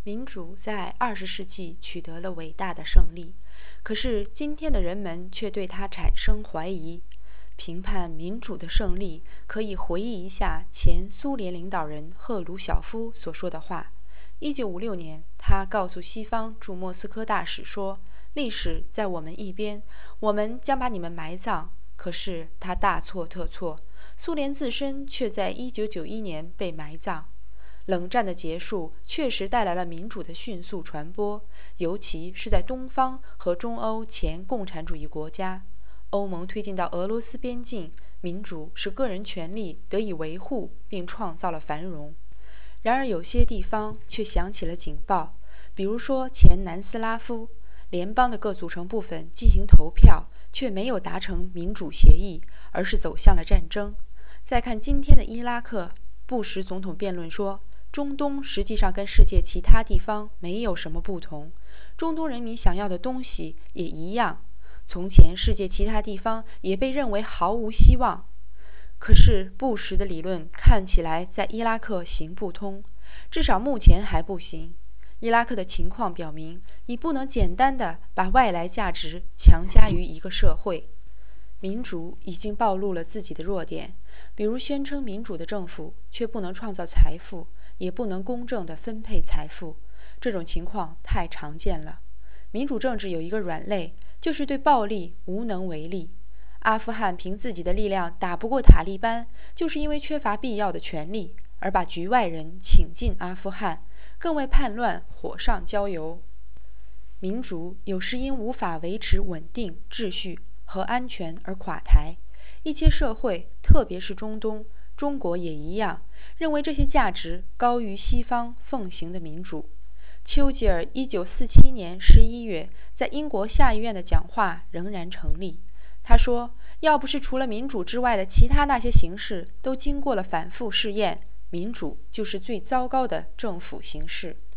民主在20世纪取得了伟大的胜利，可是今天的人们却对它产生怀疑。评判民主的胜利，可以回忆一下前苏联领导人赫鲁晓夫所说的话。1956年，他告诉西方驻莫斯科大使说：“历史在我们一边，我们将把你们埋葬。”可是他大错特错，苏联自身却在1991年被埋葬。冷战的结束确实带来了民主的迅速传播，尤其是在东方和中欧前共产主义国家。欧盟推进到俄罗斯边境，民主使个人权利得以维护，并创造了繁荣。然而有些地方却响起了警报，比如说前南斯拉夫联邦的各组成部分进行投票，却没有达成民主协议，而是走向了战争。再看今天的伊拉克，布什总统辩论说，中东实际上跟世界其他地方没有什么不同，中东人民想要的东西也一样。从前世界其他地方也被认为毫无希望，可是布什的理论看起来在伊拉克行不通，至少目前还不行。伊拉克的情况表明，你不能简单地把外来价值强加于一个社会。民主已经暴露了自己的弱点，比如宣称民主的政府却不能创造财富，也不能公正地分配财富，这种情况太常见了。民主政治有一个软肋，就是对暴力无能为力。阿富汗凭自己的力量打不过塔利班，就是因为缺乏必要的权力，而把局外人请进阿富汗，更为叛乱火上浇油。民主有时因无法维持稳定、秩序和安全而垮台。一些社会，特别是中东、中国也一样，认为这些价值高于西方奉行的民主。丘吉尔1947年11月在英国下议院的讲话仍然成立。他说，要不是除了民主之外的其他那些形式都经过了反复试验，民主就是最糟糕的政府形式。